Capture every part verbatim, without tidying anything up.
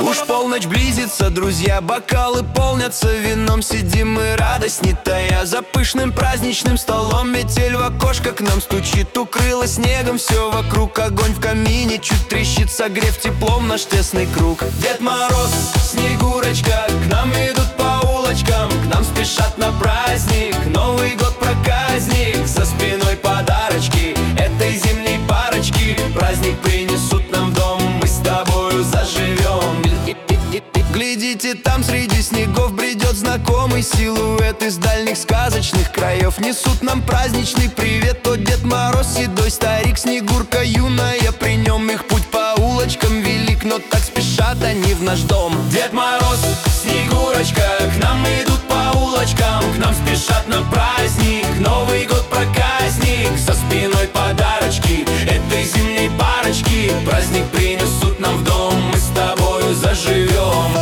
Уж полночь близится, друзья, бокалы полнятся вином. Сидим мы, радость не тая, за пышным праздничным столом. Метель в окошко к нам стучит, укрыла снегом все вокруг. Огонь в камине чуть трещит, согрев теплом наш тесный круг. Дед Мороз, Снегурочка к нам идут по улочкам, к нам спешат на праздник. Новый год проказник, за спиной подарочки этой зимней парочки. Праздник принесут нам в дом, мы с тобою заживем. Глядите, там среди снегов бредет знакомый силуэт. Из дальних сказочных краев несут нам праздничный привет. То Дед Мороз, седой старик, Снегурка юная, при нем их путь по улочкам велик, но так спешат они в наш дом. Дед Мороз, Снегурочка к нам идут по улочкам, к нам спешат на праздник. Новый год проказник, за спиной подарочки этой зимней парочки. Праздник принесут нам в дом, мы с тобою заживем.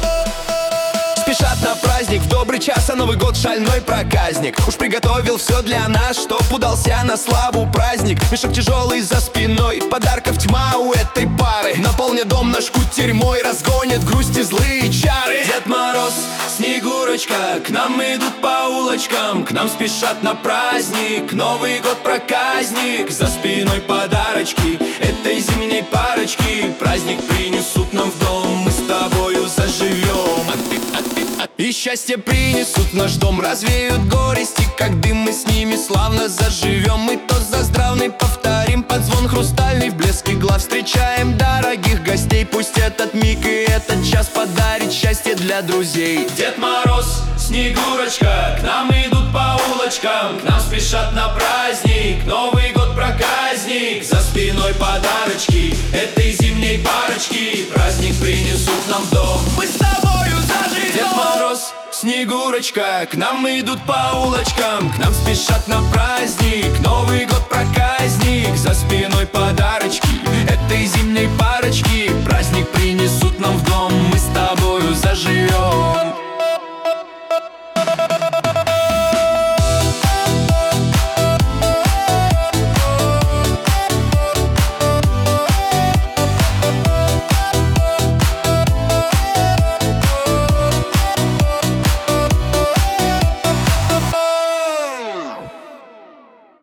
Спешат на праздник в добрый час, а Новый год шальной проказник уж приготовил все для нас, чтоб удался на славу праздник. Мешок тяжелый за спиной, подарков тьма у этой пары. Наполнит дом наш кутерьмой, разгонит грусть и злые чары. Дед Мороз, Снегурочка к нам идут по улочкам, к нам спешат на праздник. Новый год проказник, за спиной подарочки этой зимней парочки. Праздник принесут нам в дом, мы с тобою заживем. И счастье принесут в наш дом, развеют горести, как дым, мы с ними славно заживем. Мы тост за здравный повторим, под звон хрустальный, в блеске глав встречаем дорогих гостей. Пусть этот миг и этот час подарит счастье для друзей. Дед Мороз, Снегурочка к нам идут по улочкам, к нам спешат на праздник. Новый год проказник, за спиной подарочки этой зимней парочки. Праздник принесут нам в дом, мы с тобою заживем. Дед Мороз, Снегурочка к нам идут по улочкам, к нам спешат на праздник. Новый год проказник,